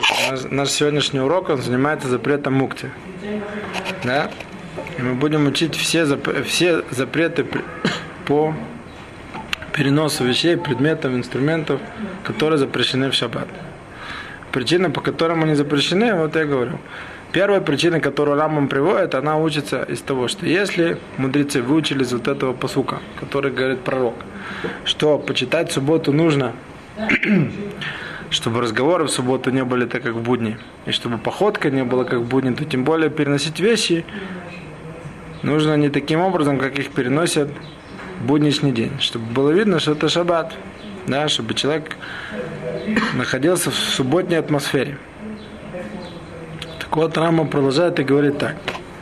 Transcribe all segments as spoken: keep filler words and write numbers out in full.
наш, наш сегодняшний урок, он занимается запретом мукти. Да? И мы будем учить все, зап- все запреты по переносу вещей, предметов, инструментов, которые запрещены в шаббат. Причина, по которым они запрещены, вот я говорю. Первая причина, которую Рамбам приводит, она учится из того, что если мудрецы выучили из вот этого пасука, который говорит пророк, что почитать субботу нужно, чтобы разговоры в субботу не были так, как в будни, и чтобы походка не была, как в будни, то тем более переносить вещи нужно не таким образом, как их переносят в будничный день, чтобы было видно, что это шаббат, да, чтобы человек находился в субботней атмосфере. Так вот, Рамбам продолжает и говорит так.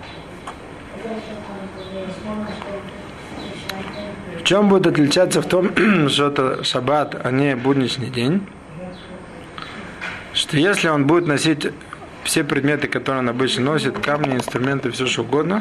В чем будет отличаться в том, что это шаббат, а не будничный день? Что если он будет носить все предметы, которые он обычно носит, камни, инструменты, все что угодно,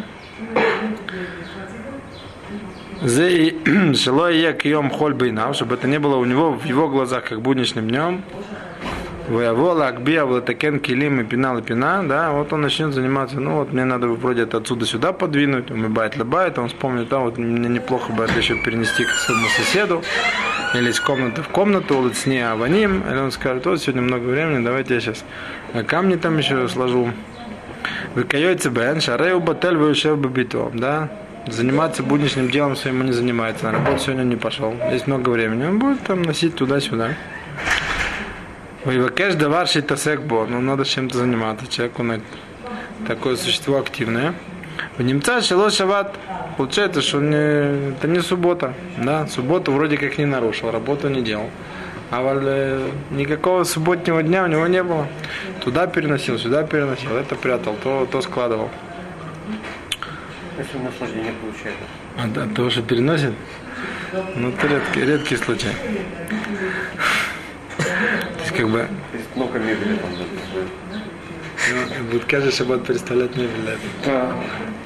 чтобы это не было у него в его глазах как будничным днем, воявола, акбия, влатакен, килим и пина, пина, да, вот он начнет заниматься, ну вот мне надо вроде это отсюда сюда подвинуть, умыбает, лыбает, он вспомнит, да, вот мне неплохо бы это еще перенести к своему соседу, или из комнаты в комнату, вот с ней аваним, или он скажет, вот сегодня много времени, давайте я сейчас камни там еще сложу. Выкаёйте бен, шарею батель, выющев бабитом, да, заниматься будничным делом своим он не занимается, на работу сегодня не пошел, есть много времени, он будет там носить туда-сюда. Вывакеш давар шитасекбо, ну надо чем-то заниматься, человек он такое существо активное. В немца шело шават, получается, что не, это не суббота, да, субботу вроде как не нарушил, работу не делал. А вот никакого субботнего дня у него не было. Туда переносил, сюда переносил, это прятал, то, то складывал. Если наслаждение получает. А да, то, что переносит? Ну, это редкий, редкий случай. То есть, как бы... Много мебели там записывают. Ну, будет каждый шаббат представлять мебель для этого.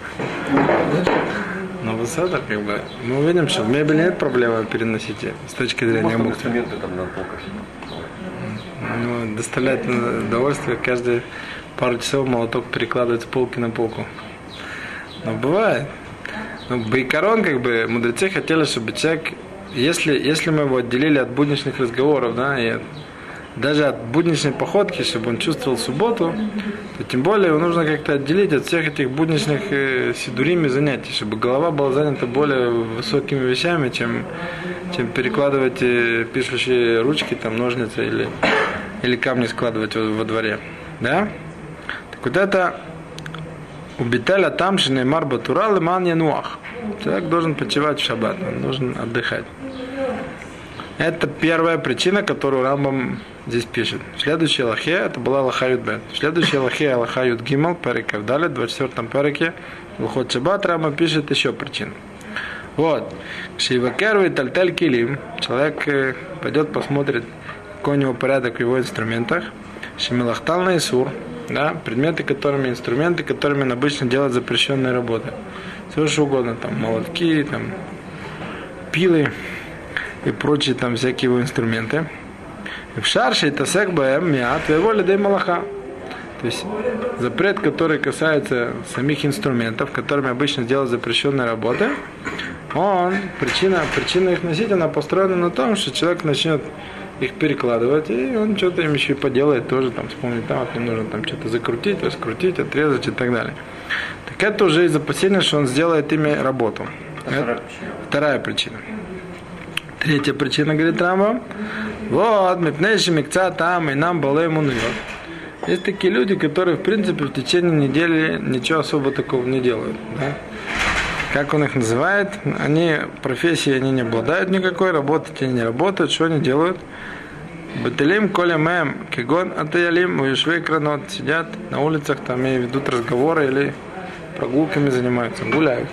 Но высота, как бы, мы увидим, что в мебели нет проблемы переносить с точки зрения мукти. Инструменты там на полках. Ну, доставляет удовольствие каждые пару часов молоток перекладывать с полки на полку. Но бывает. Ну, байкарон, как бы, мудрецы хотели, чтобы человек, если, если мы его отделили от будничных разговоров, да, и от, даже от будничной походки, чтобы он чувствовал субботу, то тем более его нужно как-то отделить от всех этих будничных э, сидурими занятий, чтобы голова была занята более высокими вещами, чем, чем перекладывать э, пишущие ручки, там, ножницы или, или камни складывать во, во дворе. Да? Так вот это убиталя там шинеймар батура леман януах. Человек должен почивать в шаббат, он должен отдыхать. Это первая причина, которую Рамбам здесь пишет. В следующей лахе, это была лаха Юд-бет. В следующей лахе, лаха Юд-гимал, перек Авдалет, в двадцать четвёртом переке, выход шаббат, Рамбам пишет еще причину. Вот. Шивакер и тальталь килим. Человек пойдет, посмотрит, какой у него порядок в его инструментах. Шимилахтал на Исур. Да, предметы, которыми, инструменты, которыми он обычно делает запрещенные работы. Все что угодно, там, молотки, там, пилы и прочие там всякие его инструменты. В шарше это секбаем миат воли дай малаха. То есть запрет, который касается самих инструментов, которыми обычно делают запрещенные работы, он, причина, причина их носить, она построена на том, что человек начнет их перекладывать, и он что-то им еще и поделает тоже, там, вспомнить, там, вот, нужно там что-то закрутить, раскрутить, отрезать и так далее. Так это уже из опасения, что он сделает ими работу. Это вторая причина. Третья причина, говорит Рамбам, вот, мипнейши микца там, и нам балэй муньет. Есть такие люди, которые, в принципе, в течение недели ничего особо такого не делают, да? Как он их называет, они, профессии они не обладают никакой, работать они не работают, что они делают? Бателим коля мэм кегон атаялим уешвей кранот, сидят на улицах там и ведут разговоры или прогулками занимаются, гуляют.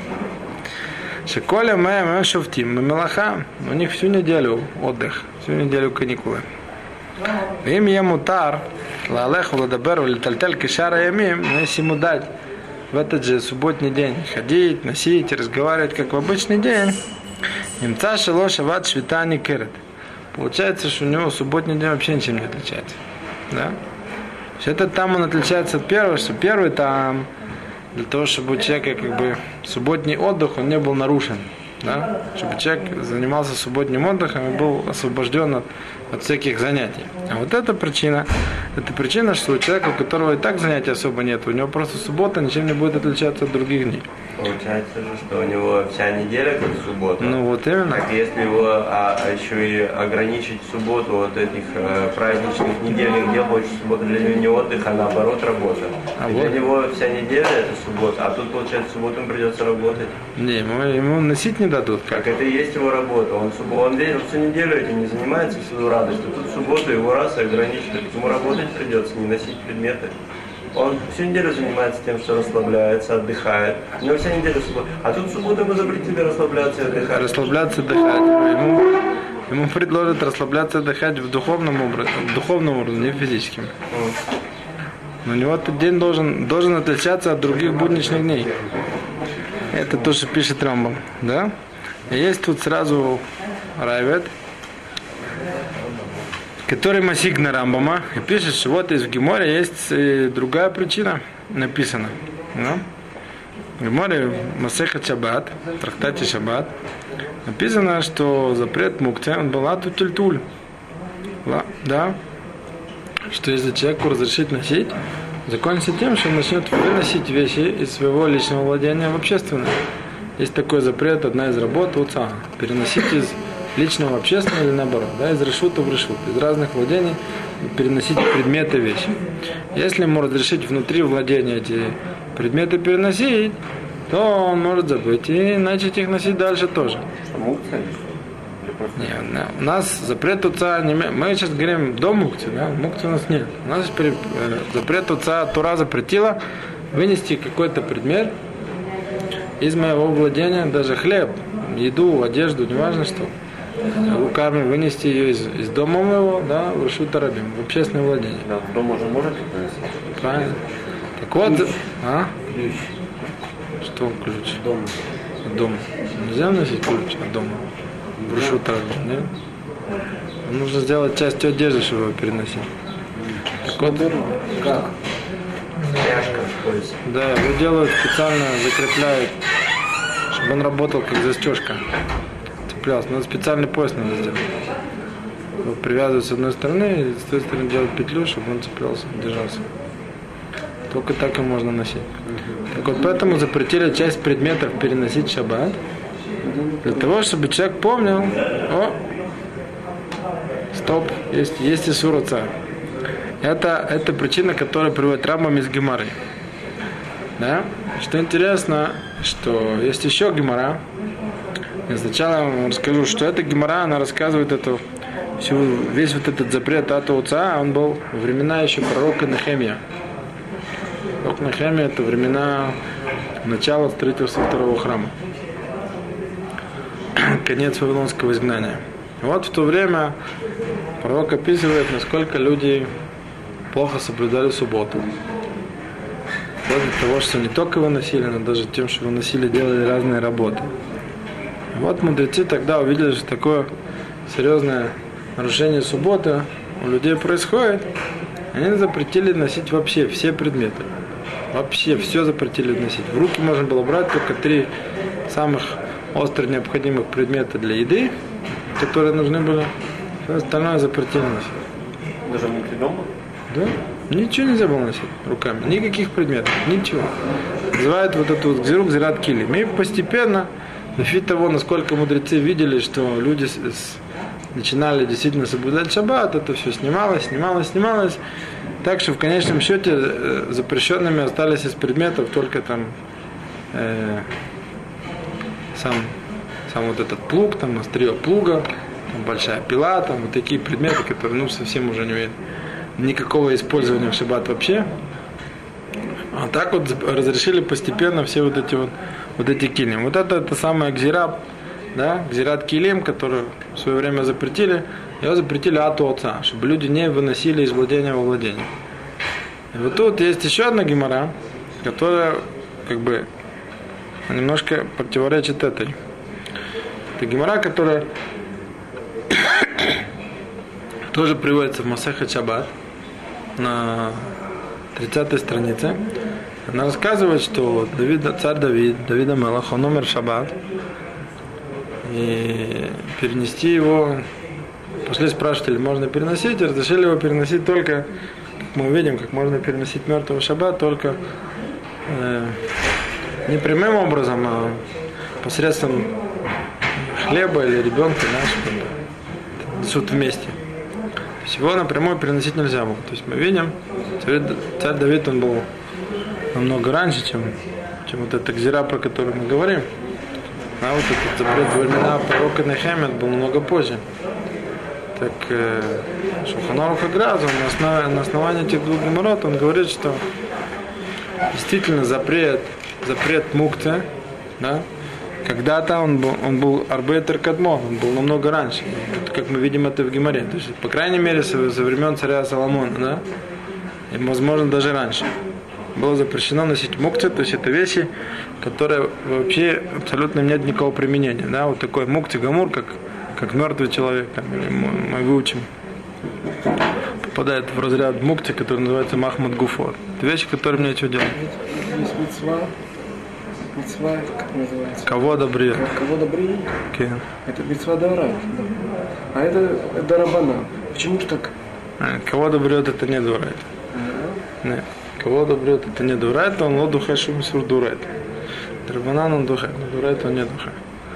Шеколя мэм шуфтим мелаха, у них всю неделю отдых, всю неделю каникулы. Им ему тар лалех владабер валитальталь кишара ямим, но если ему дать в этот же субботний день ходить, носить, разговаривать, как в обычный день, имца шело шават швитани кирет. Получается, что у него субботний день вообще ничем не отличается. Да? Все это там он отличается от первого, что первый там для того, чтобы у человека как бы субботний отдых, он не был нарушен. Да? Чтобы человек занимался субботним отдыхом и был освобожден от, от всяких занятий. А вот эта причина, это причина, что у человека, у которого и так занятий особо нет, у него просто суббота ничем не будет отличаться от других дней. Получается же, что у него вся неделя как суббота. Ну вот именно. Так если его а, а еще и ограничить субботу вот этих э, праздничных недельных дел, получится суббота для него не отдых, а наоборот работа. А И вот. Для него вся неделя это суббота, а тут получается в субботу ему придется работать. Не, ему, ему носить не дадут. Как? Так это и есть его работа. Он, суббо- он, весь, он всю неделю этим не занимается, всю радость. А тут в субботу его раз и ограничили. Ему работать придется, не носить предметы. Он всю неделю занимается тем, что расслабляется, отдыхает. У него вся неделя суббота. А тут в субботу ему запретили расслабляться и отдыхать. Расслабляться, отдыхать. Ему, ему предложат расслабляться, отдыхать в духовном, образе, в духовном уровне, не в физическом. Но у него этот день должен, должен отличаться от других будничных дней. Это то, что пишет Рамбам. Да? И есть тут сразу Райвет, который масик на Рамбама и пишет, что вот из Геморе есть и другая причина написана. Да? В Геморе Масеха Шаббат, в трактате Шаббат, написано, что запрет мукте, он был ату тюльтуль. Да? Что если человеку разрешить носить, закончится тем, что он начнет выносить вещи из своего личного владения в общественное. Есть такой запрет, одна из работ уца. Переносить из личного в общественное или наоборот, да, из решута в решут, из разных владений переносить предметы, вещи. Если ему разрешить внутри владения эти предметы переносить, то он может забыть и начать их носить дальше тоже. Мукция? Не, у нас запрет уца, мы сейчас говорим до мукции, да, мукции у нас нет. У нас запрет уца, Тура запретила вынести какой-то предмет из моего владения, даже хлеб, еду, одежду, неважно что, руками вынести ее из, из дома моего, да, в решут арабим, в общественное владение. Да, в дом уже может принести? Правильно. Так вот, Ключ. а? Ключ. Что ключ? Дом. От дома. Нельзя носить ключ от дома? В решут арабим, нет? Нужно сделать частью одежды, чтобы его переносить. Так вот, Как? Пряжка в поясе. да, его делают специально, закрепляют, чтобы он работал как застежка. Цеплялся. Но специальный пояс надо сделать. Его привязывают с одной стороны, и с той стороны делают петлю, чтобы он цеплялся, держался. Только так и можно носить. Так вот, поэтому запретили часть предметов переносить в шаббат, для того, чтобы человек помнил, о, стоп, есть, есть исур отца. Это, это причина, которая приводит Рамбам из Гемары. Да? Что интересно, что есть еще Гемара. И сначала я вам расскажу, что эта Гемара, она рассказывает эту, всю, весь вот этот запрет от отца, он был во времена еще пророка Нехемия. Пророк Нехемия — это времена начала строительства второго храма. Конец вавилонского изгнания. И вот в то время пророк описывает, насколько люди плохо соблюдали субботу. Вплоть до того, что не только выносили, но даже тем, что выносили, делали разные работы. И вот мудрецы тогда увидели, что такое серьезное нарушение субботы у людей происходит. Они запретили носить вообще все предметы. Вообще все запретили носить. В руки можно было брать только три самых остро необходимых предмета для еды, которые нужны были. Все остальное запретили носить. Даже внутри дома? Да? Ничего нельзя было носить руками. Никаких предметов. Ничего. Называют вот эту вот гзиру гзират килим. И постепенно, на фит того, насколько мудрецы видели, что люди с, с, начинали действительно соблюдать шаббат, это все снималось, снималось, снималось. Так что в конечном счете э, запрещенными остались из предметов только там э, сам, сам вот этот плуг, там острие плуга, там большая пила, там вот такие предметы, которые ну совсем уже не имеют никакого использования в шаббат вообще. А так вот разрешили постепенно все вот эти вот, вот эти килим. Вот это, это самая гзира, да, гзират килим, которую в свое время запретили. Его запретили ату отца, чтобы люди не выносили из владения во владение. И вот тут есть еще одна гемара, которая как бы немножко противоречит этой. Это гемара, которая тоже приводится в Масехет Шаббат. на тридцатой странице. Она рассказывает, что Давид, царь Давид, Давид Амелах, он умер в шаббат. И перенести его, пошли спрашивать, или можно переносить, и разрешили его переносить только, как мы увидим, как можно переносить мертвого в шаббат, только э, не прямым образом, а посредством хлеба или ребенка, да, чтобы несут вместе. То есть его напрямую переносить нельзя было. То есть мы видим, царь, царь Давид, он был намного раньше, чем, чем вот эта гзира, про которую мы говорим. А вот этот запрет во времена пророка Нехемия был много позже. Так э, Шулхан Арух ха-Граз, на основании, на основании этих двух геморрот, он говорит, что действительно запрет, запрет мукты, да, когда-то он был, он был арбейтер кадмо, он был намного раньше, как мы видим это в Гемаре. То есть, по крайней мере, со, со времен царя Соломона, да, и, возможно, даже раньше. Было запрещено носить мукты, то есть это вещи, которые вообще абсолютно нет никакого применения. Да? Вот такой мукти гамур, как, как мертвый человек, там, или мы, мы выучим, попадает в разряд мукти, который называется махмад гуфор. Это вещи, которые мне нечего делать. Есть мицва, мицва, как называется? Кого добрее? Кого добрее? Okay. Это мицва дарайт. А это дарабана. Почему же так? А, кого добрет, это не дурайт. Нет. Кого добрет, это не дурайт, он ло духай шум сур дурайт. Драбанан он духай, но дурайт он не духай.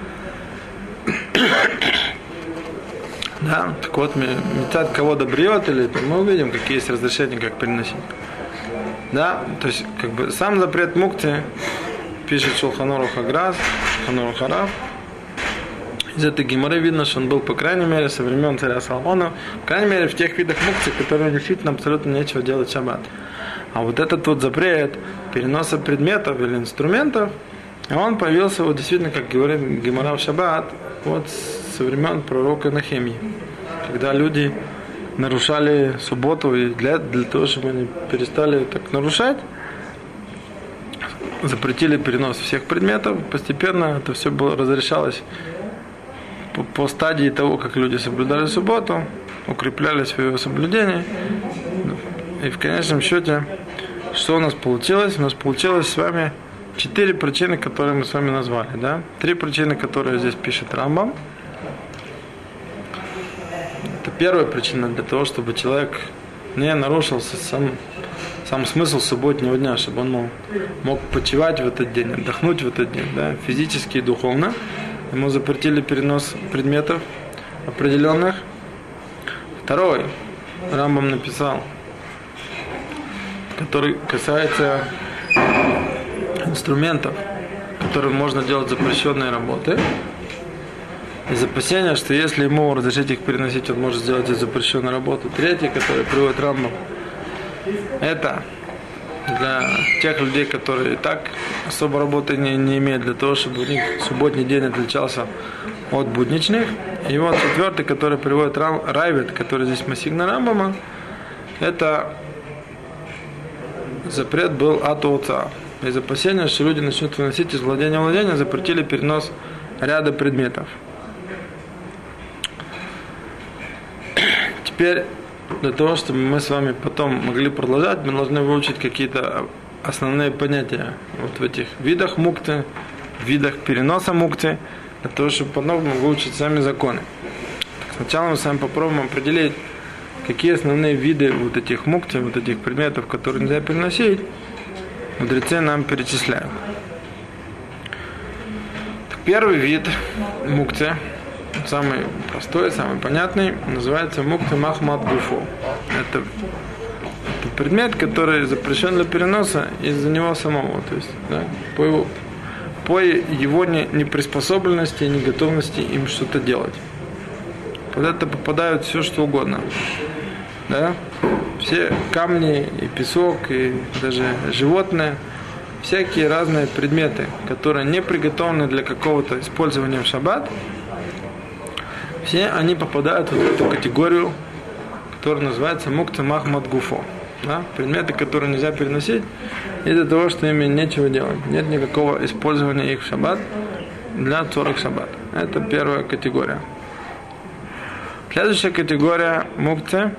Да, так вот, метат кого добрет, или мы увидим, какие есть разрешения, как переносить. Да, то есть, как бы, сам запрет мукти пишет Шулхан Арух ха-Граз, Шулхан Арух ха-Рав. Из этой геморы видно, что он был, по крайней мере, со времен царя Соломона, по крайней мере, в тех видах мукти, которые действительно абсолютно нечего делать в шаббат. А вот этот вот запрет переноса предметов или инструментов, он появился, вот действительно, как говорит Гемара в шаббат, вот со времен пророка Нехемии, когда люди нарушали субботу, и для, для того, чтобы они перестали так нарушать, запретили перенос всех предметов, постепенно это все было, разрешалось по, по стадии того, как люди соблюдали субботу, укрепляли свое соблюдение. И в конечном счете, что у нас получилось? У нас получилось с вами четыре причины, которые мы с вами назвали. Да? Три причины, которые здесь пишет Рамбам. Это первая причина для того, чтобы человек не нарушил сам, сам смысл субботнего дня, чтобы он мог, мог почивать в этот день, отдохнуть в этот день, да? Физически и духовно. Ему запретили перенос предметов определенных. Второй, Рамбам написал, который касается инструментов, которым можно делать запрещенные работы. Из опасения, что если ему разрешить их переносить, он может сделать и запрещенную работу. Третий, который приводит Рамбам, это для тех людей, которые и так особо работы не, не имеют, для того, чтобы у них субботний день отличался от будничных. И вот четвертый, который приводит Рам, Райвет, который здесь массивно Рамбама, это запрет был от отца. Из опасения, что люди начнут выносить из владения в владение, запретили перенос ряда предметов. Теперь, для того, чтобы мы с вами потом могли продолжать, мы должны выучить какие-то основные понятия вот в этих видах мукты, видах переноса мукты, для того, чтобы потом выучить сами законы. Сначала мы с вами попробуем определить, какие основные виды вот этих мукти, вот этих предметов, которые нельзя переносить, мудрецы нам перечисляют. Первый вид мукти, самый простой, самый понятный, называется мукти махмад гуфо. Это, это предмет, который запрещен для переноса из-за него самого, то есть, да, по его, по его неприспособленности и неготовности им что-то делать. Под это попадают все, что угодно. Да? Все камни и песок, и даже животные, всякие разные предметы, которые не приготовлены для какого-то использования в шаббат, все они попадают в эту категорию, которая называется мукти махмад гуфо. Да? Предметы, которые нельзя переносить из-за того, что ими нечего делать. Нет никакого использования их в шаббат для цорах шаббат. Это первая категория. Следующая категория мукти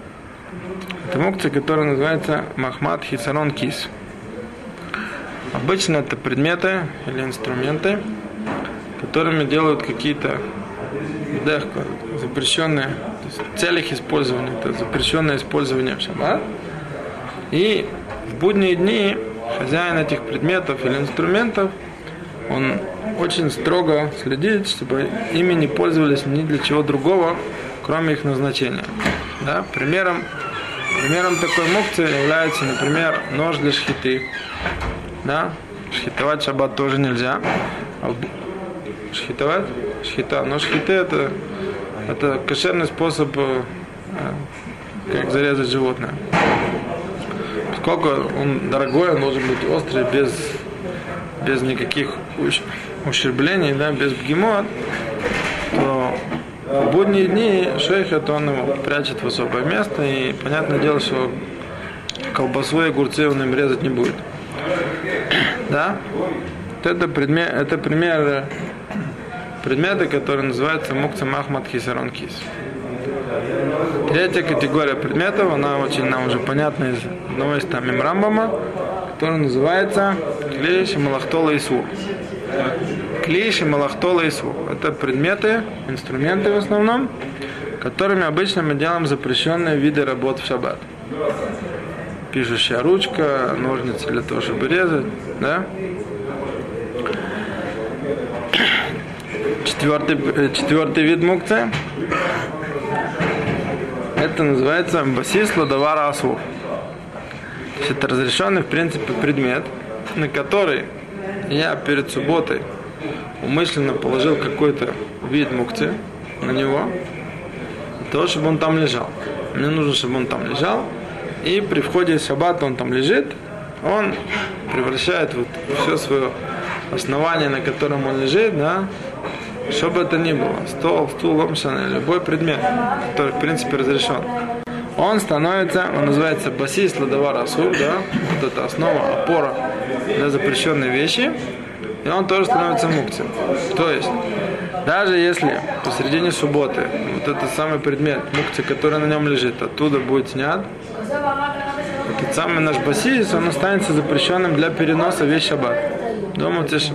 Это мукция, которая называется махмат хисарон кис. Обычно это предметы или инструменты, которыми делают какие-то запрещенные, то есть в целях использования, это запрещенное использование в шаббат. И в будние дни хозяин этих предметов или инструментов, он очень строго следит, чтобы ими не пользовались ни для чего другого, кроме их назначения. Да? Примером, примером такой мукции является, например, нож для шхиты. Да? Шхитовать шаббат тоже нельзя. Шхитовать? Шхита. Но шхиты это, это кошерный способ, как зарезать животное. Поскольку он дорогой, он должен быть острый, без, без никаких ущерблений, да, без бегемот, то в будние дни шейх это он его прячет в особое место, и понятное дело, что колбасу и огурцы он им резать не будет. Да? Это, предмет, это пример предмета, который называется мукца махмат хисарон кис. Третья категория предметов, она очень нам уже понятна из одного из там Рамбама, который называется клейш и малахтола исур. Клейш и малахтола исур. Это предметы, инструменты в основном, которыми обычно мы делаем запрещенные виды работ в шаббат. Пишущая ручка, ножницы для того, чтобы резать, да? Четвертый, четвертый вид мукцы. Это называется басис ладавара асур. То есть это разрешенный в принципе предмет, на который я перед субботой умышленно положил какой-то вид мукцы на него, для того, чтобы он там лежал. Мне нужно, чтобы он там лежал, и при входе в шаббат он там лежит, он превращает вот все свое основание, на котором он лежит, да, что бы это ни было, стол, стул, ломшан, любой предмет, который в принципе разрешен, он становится, он называется басис ладавар асур, да, вот это основа, опора для запрещенной вещи, и он тоже становится мукцией. То есть, даже если посередине субботы вот этот самый предмет мукции, который на нем лежит, оттуда будет снят, этот самый наш басис, он останется запрещенным для переноса весь шаббат. Дома тише.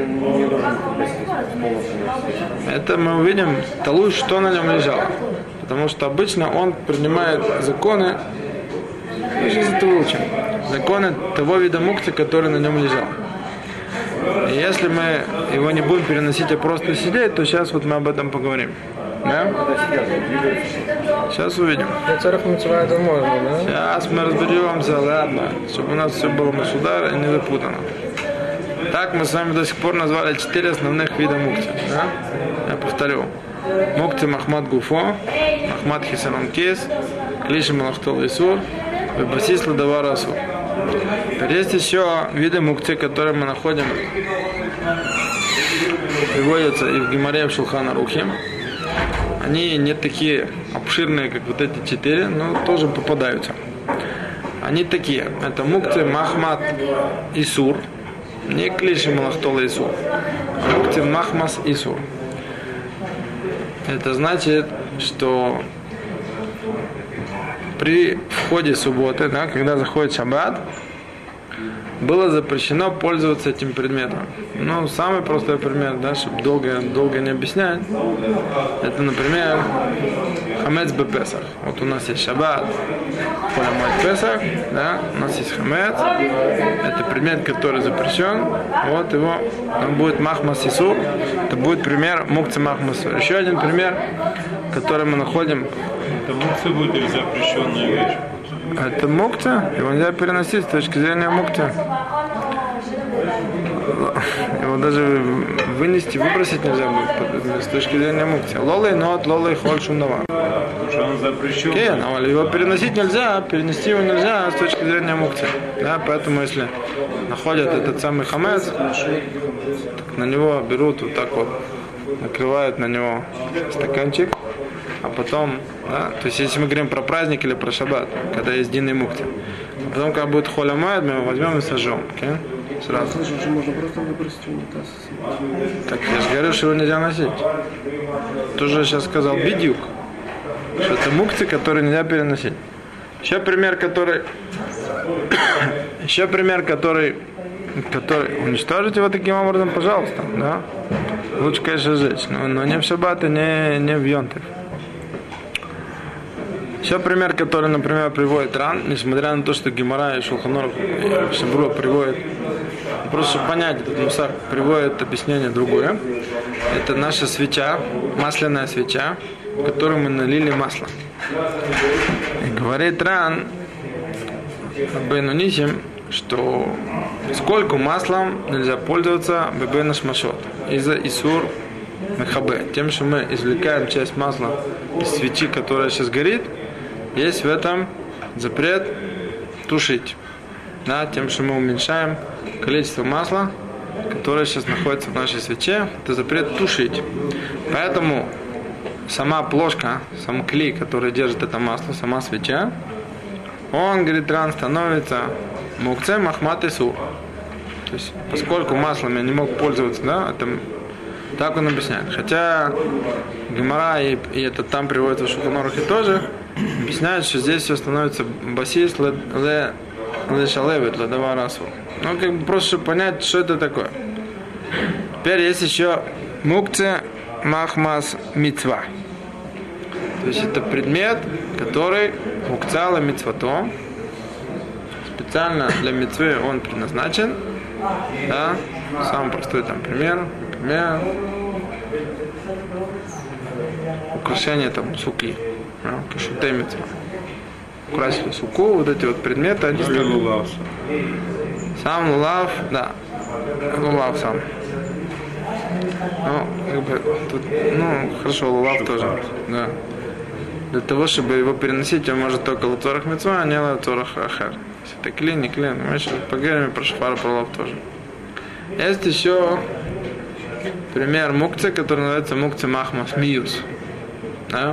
Это мы увидим талуй, что на нем лежало. Потому что обычно он принимает законы, мы сейчас это выучим, законы того вида мукции, который на нем лежал. И если мы его не будем переносить, а просто сидеть, то сейчас вот мы об этом поговорим. Да? Сейчас увидим. Это можно, да? Сейчас мы разберемся, ладно, чтобы у нас все было масудар и не запутано. Так мы с вами до сих пор назвали четыре основных вида мукти. Да? Я повторю. Мукти махмат гуфо, махмат хисарон кис, клиши малахтол исур, басис ладавар асур. Есть еще виды мукти, которые мы находим, приводятся и в Гемаре, и в Шулхан Арухе. Они не такие обширные, как вот эти четыре, но тоже попадаются. Они такие. Это мукти махмат исур. Не клиши малахтола исур. Мукти махмас исур. Это значит, что при входе субботы, да, когда заходит шаббат, было запрещено пользоваться этим предметом. Ну, самый простой пример, да, чтобы долго, долго не объяснять, это, например, хамец бе-песах. Вот у нас есть шаббат, холямойд песах, да, у нас есть хамец, это предмет, который запрещен, вот его, он будет махмас исур, это будет пример мукцы махмас исур. Еще один пример, который мы находим. Это мукцы будет запрещенная вещь. Это мукта, его нельзя переносить с точки зрения мукта. Его даже вынести, выбросить нельзя будет с точки зрения мукта. Лолей, но от лолей холь шумнова. Потому что он запрещен. Okay, но его переносить нельзя, перенести его нельзя с точки зрения мукта. Да, поэтому если находят этот самый хамец, так на него берут вот так вот, накрывают на него стаканчик. А потом, да, то есть если мы говорим про праздник или про шаббат, когда есть дин и мукти, а потом, когда будет холя майд, мы его возьмем и сожжем, okay? Сразу. Слушай, уже можно просто выбросить в унитаз. Так я же говорю, что его нельзя носить. Ты же сейчас сказал бедюк, что это мукти, который нельзя переносить. Еще пример, который... Еще пример, который... который... Уничтожить его таким образом, пожалуйста, да? Лучше, конечно, сжечь, но, но не в шаббат и не, не в йонтов. Еще пример, который, например, приводит Ран, несмотря на то, что Гемара и Шулхан Арух и Шабура приводят, просто чтобы понять этот мусар, приводит объяснение другое. Это наша свеча, масляная свеча, в которую мы налили масло. И говорит Ран Бейну Нисим, что сколько маслом нельзя пользоваться бебена шмашот из-за исур мехабе. Тем, что мы извлекаем часть масла из свечи, которая сейчас горит, есть в этом запрет тушить. Да, тем, что мы уменьшаем количество масла, которое сейчас находится в нашей свече, это запрет тушить. Поэтому сама плошка, сам клей, который держит это масло, сама свеча, он, говорит Ран, становится мукце махмат исур. То есть, поскольку маслом я не мог пользоваться, да, это, так он объясняет. Хотя Гемара и, и это там приводится в Шулхан Арухе тоже, объясняют, что здесь все становится басис ле шалевит ледава расу. Ну, как бы просто, чтобы понять, что это такое. Теперь есть еще мукце махмас мицва. То есть это предмет, который мукцала мицватом. Специально для мицвы он предназначен. Да? Самый простой там пример. Пример. Украшение там суки. Да? Кашутей мицва. Украсили суку, вот эти вот предметы, они Или лулав. Сам лулав, да. Лулав сам. Ну, как бы, тут, ну, хорошо, лулав тоже. Да. Для того, чтобы его переносить, он может только лацорах митцва, а не лацорах ахар. Если это клин, не клин. Мы еще поговорим про шафар, про лулав тоже. Есть еще пример мукцы, который называется мукцы махмас миюс. Да?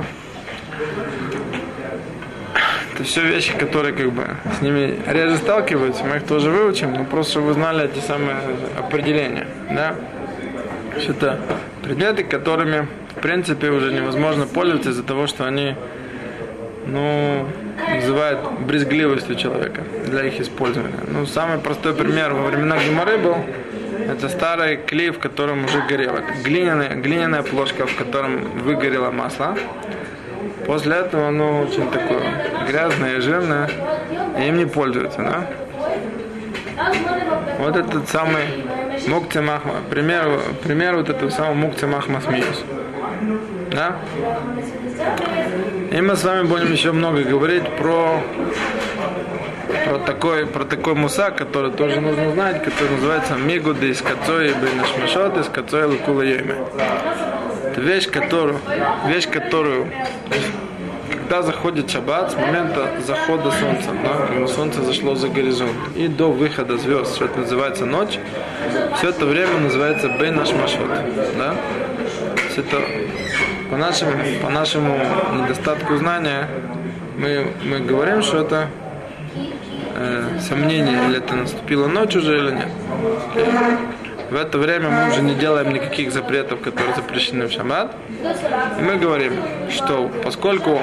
Это все вещи, которые как бы с ними реже сталкиваются, мы их тоже выучим, но просто чтобы вы знали эти самые определения. Да? Это предметы, которыми в принципе уже невозможно пользоваться из-за того, что они, ну, вызывают брезгливость у человека для их использования. Ну, самый простой пример во времена Гемары был, это старый клей, в котором уже горело. Глиняная, глиняная плошка, в котором выгорело масло. После этого оно очень такое грязное и жирное, и им не пользуются, да? Вот этот самый мукце махма, пример, пример вот этого самого мукце махма смиюс. Да? И мы с вами будем еще много говорить про, про, такой, про такой мусак, который тоже нужно знать, который называется мигуды из кацои бейнашмашот из кацои лукула йойме. Это вещь, которую, вещь, которую, когда заходит шаббат, с момента захода солнца, да, когда солнце зашло за горизонт, и до выхода звезд, что это называется ночь, все это время называется бейнашмашот. Да? Это по нашему, по нашему недостатку знания мы, мы говорим, что это э, сомнение, или это наступила ночь уже или нет. В это время мы уже не делаем никаких запретов, которые запрещены в шаббат. И мы говорим, что поскольку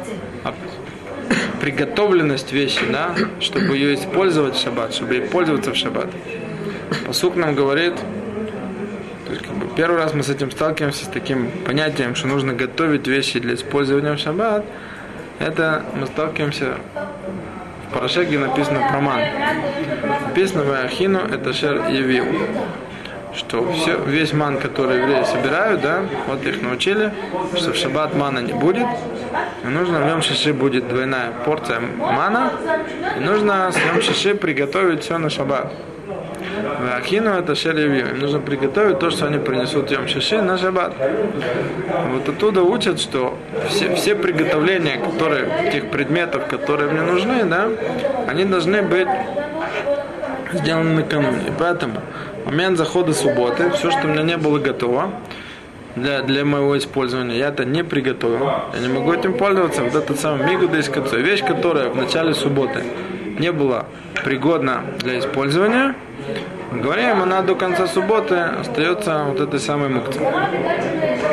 приготовленность вещи, да, чтобы ее использовать в шаббат, чтобы ей пользоваться в шаббат, пасук нам говорит, то есть, как бы, первый раз мы с этим сталкиваемся, с таким понятием, что нужно готовить вещи для использования в шаббат. Это мы сталкиваемся в параше, где написано про ман. Написано в Ахину, это шер явил. Что все, весь ман, который евреи собирают, да, вот их научили, что в шаббат мана не будет, и нужно в йом шиши будет двойная порция мана, и нужно с йом шиши приготовить все на шаббат. В Ахину это шер явил. Им нужно приготовить то, что они принесут йом шиши на шаббат. Вот оттуда учат, что все, все приготовления, которые, тех предметов, которые мне нужны, да, они должны быть сделаны накануне. И поэтому в момент захода субботы, все, что у меня не было готово для, для моего использования, я это не приготовил. Я не могу этим пользоваться. Вот этот самый мигуда из кацой, вещь, которая в начале субботы не была пригодна для использования, мы говорим, она до конца субботы остается вот этой самой мукцей.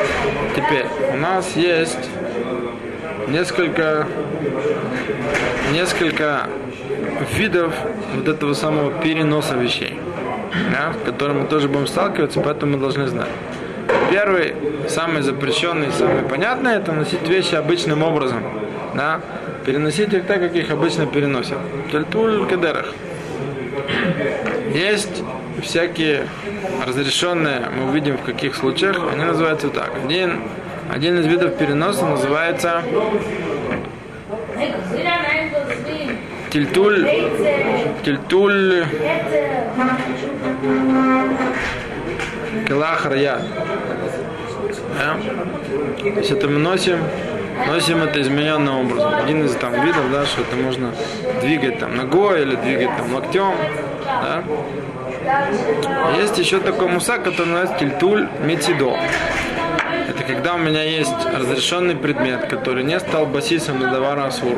Теперь у нас есть несколько несколько видов вот этого самого переноса вещей, да, с которым мы тоже будем сталкиваться, поэтому мы должны знать. Первый, самый запрещенный, самый понятный, это носить вещи обычным образом, да, переносить их так, как их обычно переносят. Тельтуль кедерах. Есть всякие разрешенные, мы увидим в каких случаях, они называются так. Один, один из видов переноса называется тельтуль, тельтуль келах раят. Да? То есть это мы носим, носим это измененным образом. Один из там видов, да, что это можно двигать там ногой или двигать там локтем. Да? Есть еще такой мусак, который называется тильтуль мецидо. Это когда у меня есть разрешенный предмет, который не стал басисом на давара асур.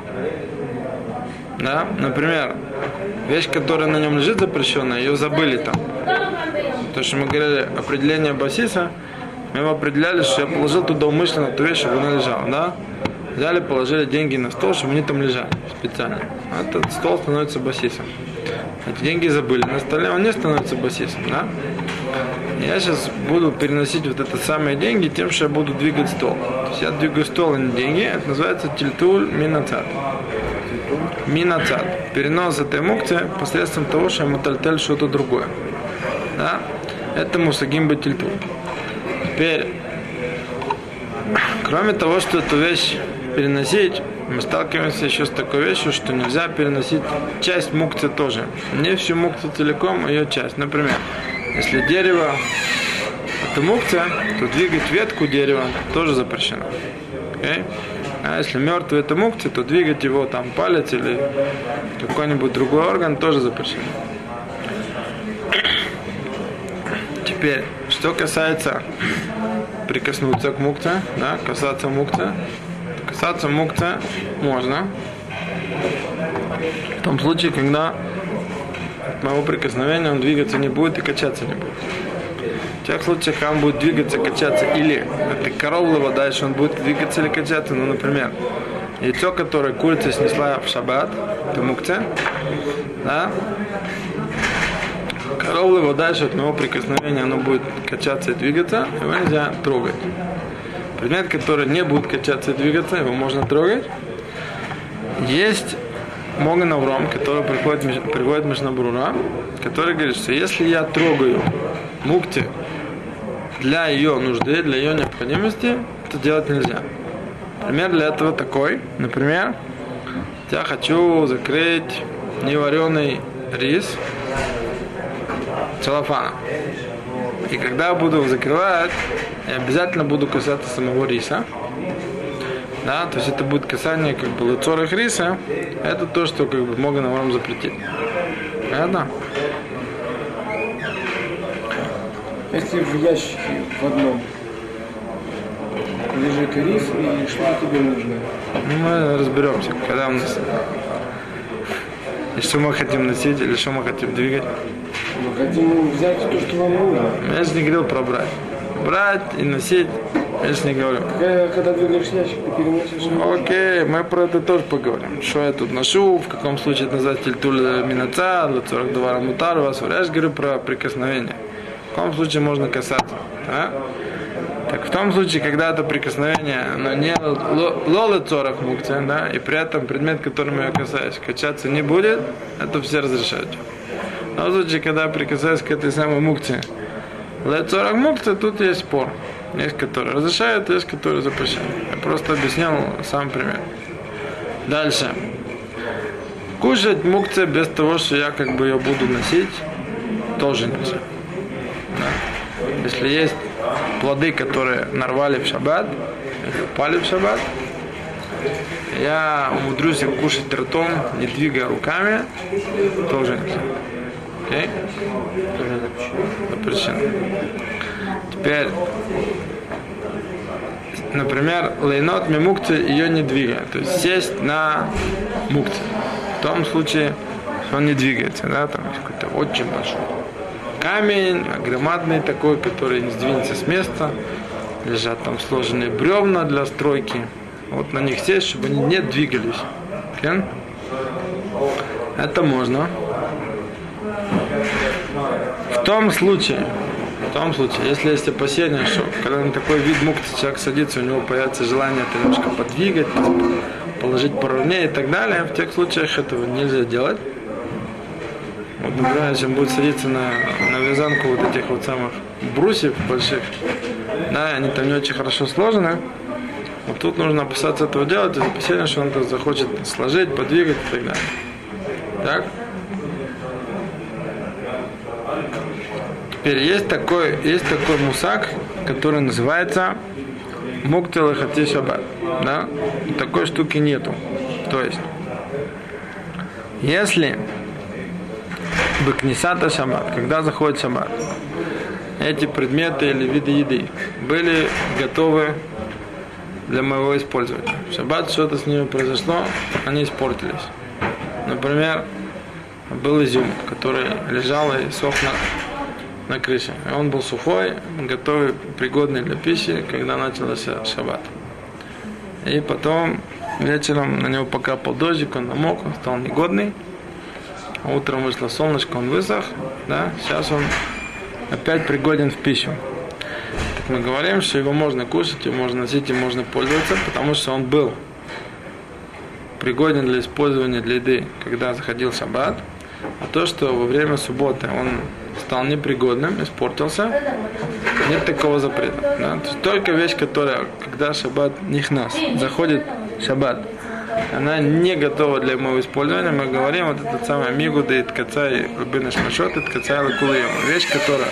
Да? Например, вещь, которая на нем лежит запрещенная, ее забыли там. То, что мы говорили, определение басиса, мы его определяли, что я положил туда умышленно ту вещь, чтобы она лежала. Да? Взяли, положили деньги на стол, чтобы они там лежали специально. Этот стол становится басисом. Эти деньги забыли на столе, он не становится басисом. Да? Я сейчас буду переносить вот это самые деньги тем, что я буду двигать стол. То есть я двигаю стол, а не деньги. Это называется тильтуль минацат. Минацат. Перенос этой мукции посредством того, что я мутальтель что-то другое. Да? Это мусагим бетильтуль. Теперь, кроме того, что эту вещь переносить, мы сталкиваемся еще с такой вещью, что нельзя переносить часть мукции тоже. Не всю мукцию целиком, а ее часть. Например, если дерево это мукция, то двигать ветку дерева тоже запрещено. Okay? А если мертвый это мукция, то двигать его там палец или какой-нибудь другой орган тоже запрещено. Теперь, что касается прикоснуться к мукце, да, касаться мукце, касаться мукце можно в том случае, когда от моего прикосновения он двигаться не будет и качаться не будет. В тех случаях, когда он будет двигаться, качаться, или это коровлова, дальше он будет двигаться или качаться, ну, например, яйцо, которое курица снесла в шаббат, это мукце, да, коровлова дальше от моего прикосновения оно будет качаться и двигаться, его нельзя трогать. Предмет, который не будет качаться и двигаться, его можно трогать. Есть Моган Авром, который приходит, приводит Мишна Брура, который говорит, что если я трогаю мукти для ее нужды, для ее необходимости, это делать нельзя. Пример для этого такой. Например, я хочу закрыть невареный рис целлофаном. И когда буду закрывать, я обязательно буду касаться самого риса. Да, то есть это будет касание как бы лецорых риса. Это то, что как бы Моган Авром запретит. Понятно? Если в ящике в одном лежит рис, и что тебе нужно? Ну, мы разберемся, когда у нас и что мы хотим носить, или что мы хотим двигать. Мы хотим взять то, что вам нужно. Я же не говорил про брать. Брать и носить, я же не говорю. Когда, когда двигаешь ящик, ты переносишь. Окей, мы про это тоже поговорим. Что я тут ношу, в каком случае это называется тильтуль минаца, сорок два мутар, вас. Я же говорю про прикосновение. В каком случае можно касаться. Да? Так в том случае, когда это прикосновение, но не лолы сорок мукция, да, и при этом предмет, которым я касаюсь, качаться не будет, это все разрешают. Но в случае, когда я прикасаюсь к этой самой мукции, лецорах мукция, тут есть спор. Есть, которые разрешают, есть, которые запрещают. Я просто объяснял сам пример. Дальше. Кушать мукция без того, что я как бы ее буду носить, тоже нельзя. Да? Если есть плоды, которые нарвали в шаббат, или упали в шаббат, я умудрюсь их кушать ртом, не двигая руками, тоже нельзя. Окей? Запрещено. Теперь, например, лейнот мимукти, ее не двигая, то есть сесть на мукти. В том случае, что он не двигается, да, там есть какой-то очень большой камень, громадный такой, который не сдвинется с места, лежат там сложенные бревна для стройки, вот на них сесть, чтобы они не двигались. Okay? Это можно. В том случае, в том случае, если есть опасение, что когда на такой вид мукти человек садится, у него появится желание это немножко подвигать, положить поровнее и так далее, в тех случаях этого нельзя делать. Вот, например, если он будет садиться на, на вязанку вот этих вот самых брусьев больших, да, они там не очень хорошо сложены, вот тут нужно опасаться этого делать, из опасения, что он это захочет сложить, подвигать и так далее. Так? Теперь есть такой, есть такой мусак, который называется мукти лехати шаббат. Да? Такой штуки нету. То есть, если бекнисата шаббат, когда заходит шаббат, эти предметы или виды еды были готовы для моего использования. В шаббат что-то с ними произошло, они испортились. Например, был изюм, который лежал и сох на, на крыше. И он был сухой, готовый, пригодный для пищи, когда начался шаббат. И потом вечером на него покапал дождик, он намок, он стал негодный. Утром вышло солнышко, он высох. Да? Сейчас он опять пригоден в пищу. Так мы говорим, что его можно кушать, его можно носить, им можно пользоваться, потому что он был пригоден для использования для еды, когда заходил шаббат, а то, что во время субботы он стал непригодным, испортился, нет такого запрета. Да? То есть только вещь, которая, когда шаббат нихнас, заходит шаббат, она не готова для моего использования, мы говорим, вот этот самый мигуда и ткацай рубина шмашот и ткацай лакулеем. Вещь, которая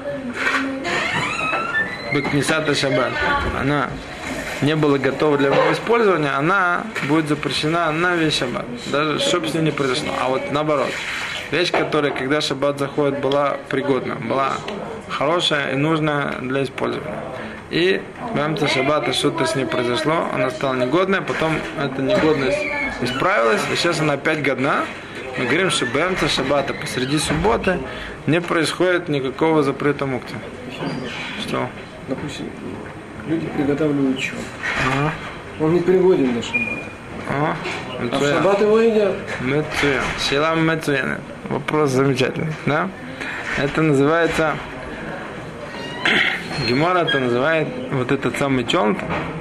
бекнисата шаббат, она не была готова для моего использования, она будет запрещена на весь шаббат, даже что бы с ней не произошло. А вот наоборот, вещь, которая, когда шаббат заходит, была пригодна, была хорошая и нужная для использования. И в рамках шаббата что-то с ней произошло, она стала негодная, потом эта негодность исправилась, и сейчас она опять годна. Мы говорим, что в рамках шаббата посреди субботы не происходит никакого запрета мукти. Что? Допустим, люди приготавливают чё? Ага. Он не пригоден для шаббата. Ага. А в шаббат его едят. Мецуян. Шилам мецуян. Вопрос замечательный, да? Это называется... Гемора это называет вот этот самый чонт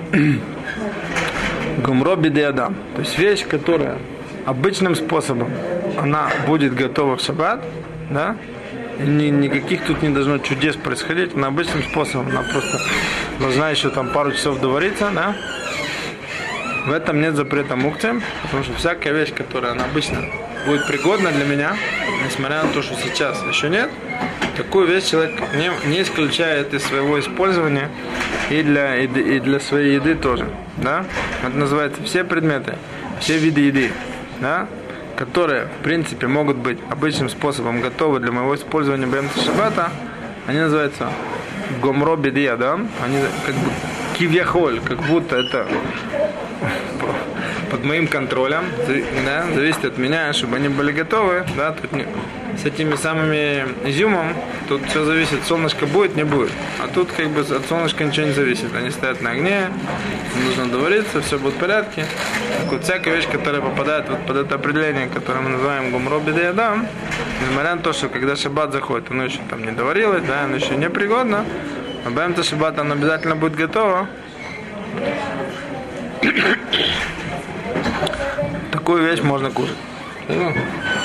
гумро биде адам. То есть вещь, которая обычным способом она будет готова в шаббат, да? Ни, никаких тут не должно чудес происходить, она обычным способом, она просто должна еще там пару часов довариться, да? В этом нет запрета мукти, потому что всякая вещь, которая она обычно будет пригодна для меня, несмотря на то, что сейчас еще нет, такую вещь человек не, не исключает из своего использования и для, и, и для своей еды тоже. Да? Это называется все предметы, все виды еды, да? Которые, в принципе, могут быть обычным способом готовы для моего использования бемта шаббата, они называются гомро бедия, да? Они как бы кивьяхоль, как будто это под моим контролем, да, зависит от меня, чтобы они были готовы, да, тут не, с этими самыми изюмом, тут все зависит, солнышко будет, не будет, а тут как бы от солнышка ничего не зависит, они стоят на огне, нужно довариться, все будет в порядке. Так вот, всякая вещь, которая попадает вот под это определение, которое мы называем гумро бедей адам, несмотря на то, что когда шаббат заходит, оно еще там не доварилось, да, оно еще не пригодно, а бэмта шаббат оно обязательно будет готово. Такую вещь можно кушать.